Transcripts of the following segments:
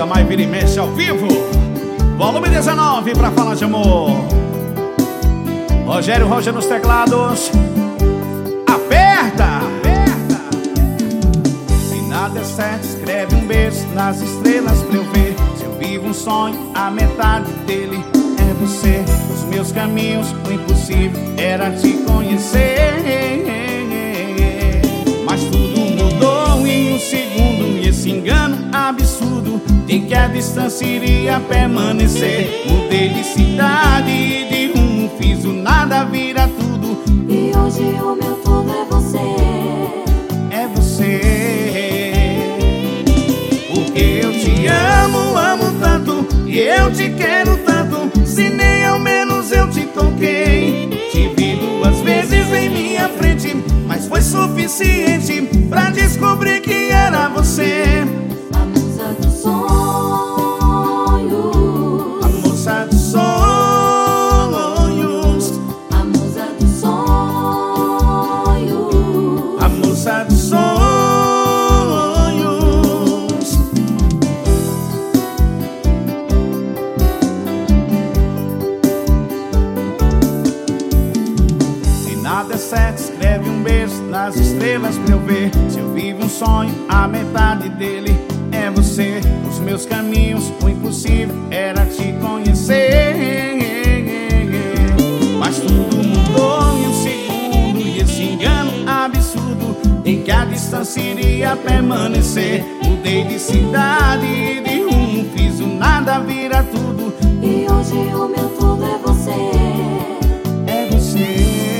Nada mais vira e mexe ao vivo. Volume 19 pra falar de amor. Rogério Roger nos teclados. Aperta! Se nada é certo, escreve um beijo nas estrelas pra eu ver. Se eu vivo um sonho, a metade dele é você. Os meus caminhos, o impossível era te conhecer. Mas tudo mudou em um segundo. E esse engano absurdo de que a distância iria permanecer. Mudei de cidade e de rumo, fiz o nada vira tudo. E hoje o meu tudo é você. É você. Porque eu te amo, amo tanto. E eu te quero tanto. Se nem ao menos eu te toquei. Te vi 2 vezes em minha frente, mas foi suficiente pra descobrir que era você. A musa dos sonhos. A moça dos sonhos. A musa dos sonhos. A moça dos sonhos. Se nada é certo, escreve um beijo nas estrelas pra eu ver. Se eu vivo um sonho, a metade dele é você. Os meus caminhos, o impossível era te conhecer. Mas tudo mudou em um segundo. E esse engano absurdo em que a distância iria permanecer. Mudei de cidade e de rumo, fiz o nada vira tudo. E hoje o meu tudo é você. É você.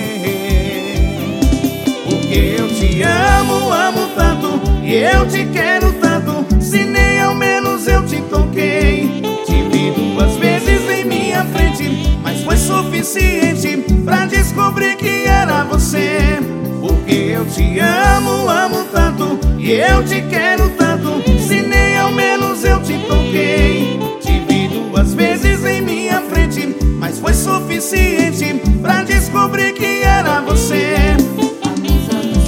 Porque eu te amo, amo tanto. E eu te quero tanto. Se nem ao menos eu te toquei. Te vi 2 vezes em minha frente, mas foi suficiente pra descobrir que era você. Porque eu te amo, amo tanto. E eu te quero tanto. Se nem ao menos eu te toquei. Te vi 2 vezes em minha frente, mas foi suficiente pra descobrir que era você. A musa dos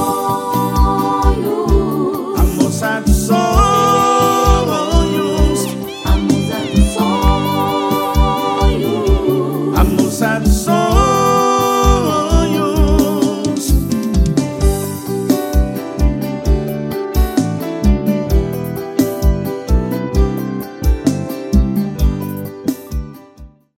sonhos. A moça dos sonhos. A musa dos sonhos. A moça dos sonhos.